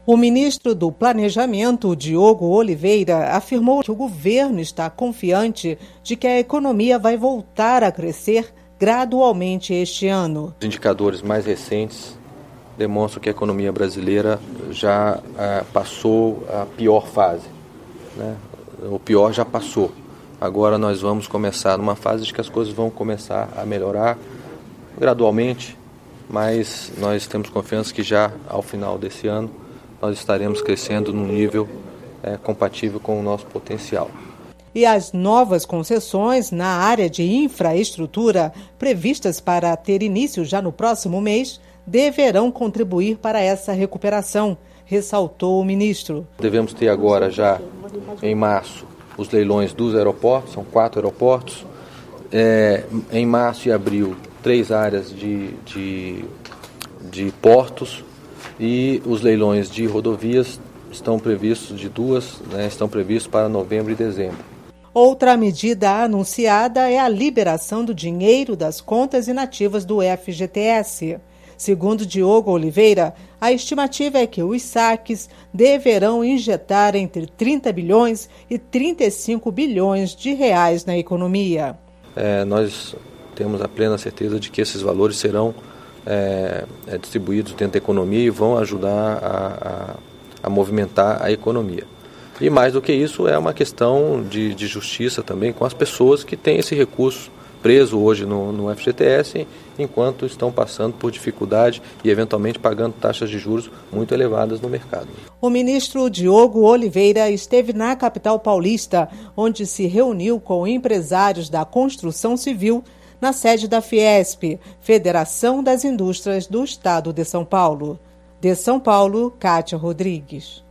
O ministro do Planejamento, Diogo Oliveira, afirmou que o governo está confiante de que a economia vai voltar a crescer gradualmente este ano. Os indicadores mais recentes demonstram que a economia brasileira já passou a pior fase, né? O pior já passou. Agora nós vamos começar numa fase de que as coisas vão começar a melhorar gradualmente, mas nós temos confiança que já ao final desse ano nós estaremos crescendo num nível compatível com o nosso potencial. E as novas concessões na área de infraestrutura, previstas para ter início já no próximo mês, deverão contribuir para essa recuperação, ressaltou o ministro. Devemos ter agora já em março os leilões dos aeroportos, são 4 aeroportos. Em março e abril, 3 áreas de portos. E os leilões de rodovias estão previstos estão previstos para novembro e dezembro. Outra medida anunciada é a liberação do dinheiro das contas inativas do FGTS. Segundo Diogo Oliveira, a estimativa é que os saques deverão injetar entre 30 bilhões e 35 bilhões de reais na economia. Nós temos a plena certeza de que esses valores serão distribuídos dentro da economia e vão ajudar a movimentar a economia. E mais do que isso, é uma questão de justiça também com as pessoas que têm esse recurso preso hoje no FGTS, enquanto estão passando por dificuldade e eventualmente pagando taxas de juros muito elevadas no mercado. O ministro Diogo Oliveira esteve na capital paulista, onde se reuniu com empresários da construção civil na sede da Fiesp, Federação das Indústrias do Estado de São Paulo. De São Paulo, Kátia Rodrigues.